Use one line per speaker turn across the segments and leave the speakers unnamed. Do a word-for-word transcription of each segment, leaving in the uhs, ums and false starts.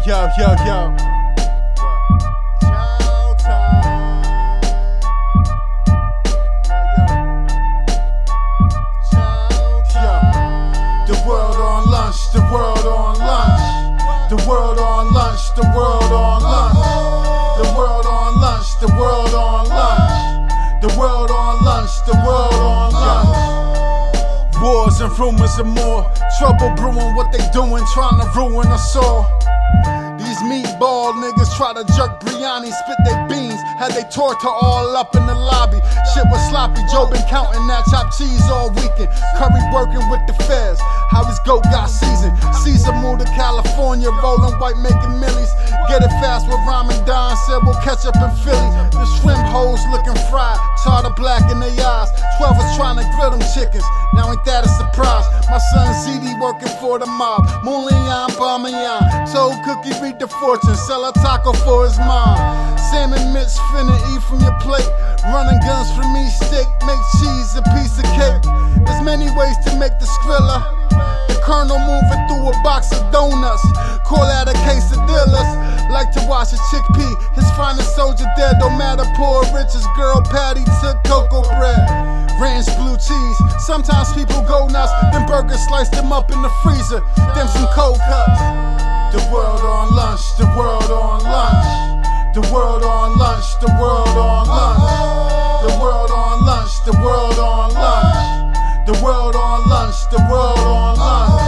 yo, yo, yo. Chow time. Chow time. The world on lunch, the world on lunch. The world on lunch, the world on lunch. The world on lunch, the world on lunch. The world on lunch, the world on lunch. Wars and rumors and more. Trouble brewing, what they doing, trying to ruin us all. These meatball niggas try to jerk biryani, spit they beans, had they torta all up in the lobby. Shit was sloppy, Joe been counting that chopped cheese all weekend. Curry working with the feds, how his goat got seasoned. Caesar moved to California, rolling white, making millies. Get it fast with Ramen Don, said we'll catch up in Philly. The shrimp hoes looking fried, tartar black in their eyes. Twelve was trying to grill them chickens, now ain't that a surprise? My son Z D working for the mob, Moulian, Bamiyan. Told Cookie read the fortune, sell a taco for his mom. Sam and Mitch finna eat from your plate. Running guns from me, steak, make cheese, a piece of cake. There's many ways to make the Skrilla. The Colonel moving through a box of donuts. Call that a case of dealers. Like to watch a chickpea, his finest soldier dead. Don't matter, poor or rich, his girl Patty took cocoa bread. Ranch blue cheese, sometimes people go nuts. Them burgers sliced them up in the freezer. Them some cold cuts. The world on lunch, the world on lunch. The world on lunch, the world on lunch. The world on lunch, the world on lunch. The world on lunch, the world on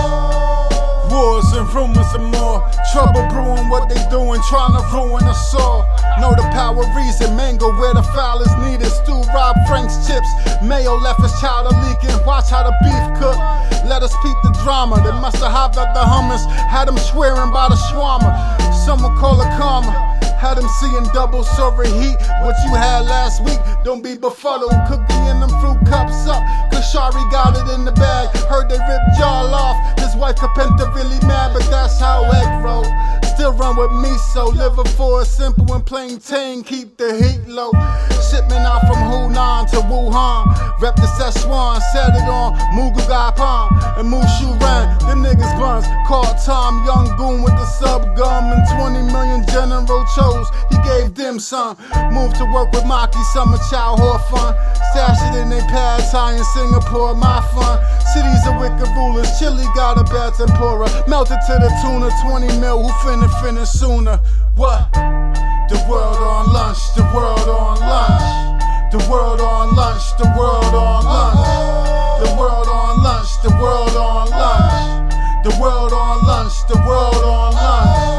lunch. Wars and rumors and more. Trouble brewing, what they doing, trying to ruin us all. Know the power reason, mango where the foul is needed. Stu Rob Frank's chips, Mayo left his chowder leaking. Watch how the beef cook, let us peep the drama. They must have hopped at the hummus, had them swearing by the shawarma. Someone call it karma, had them seeing double silver heat. What you had last week, don't be befuddled. Cookie in them fruit cups up, cause Shari got it in the bag. Heard they ripped y'all off, his wife Capenta really mad, but that's how egg roll. Still run with miso, liver for a simple and plain tang, keep the heat low. Shipment out from Hunan to Wuhan, rep the Szechuan, set it on Mugu Gapan and Mushu Ran. Them niggas buns, called Tom Young Goon with the sub gum and twenty million General chose, he gave them some. Moved to work with Maki, summer childhood fun. Stash it in they pad Thai in Singapore, my fun. Cities of wicked rulers, Chile got a bad tempura. Melted to the tuna, twenty mil, who finna finish sooner? What? The world on lunch, the world on lunch. The world on lunch, the world on lunch. The world on lunch, the world on lunch. The world on lunch, the world on lunch.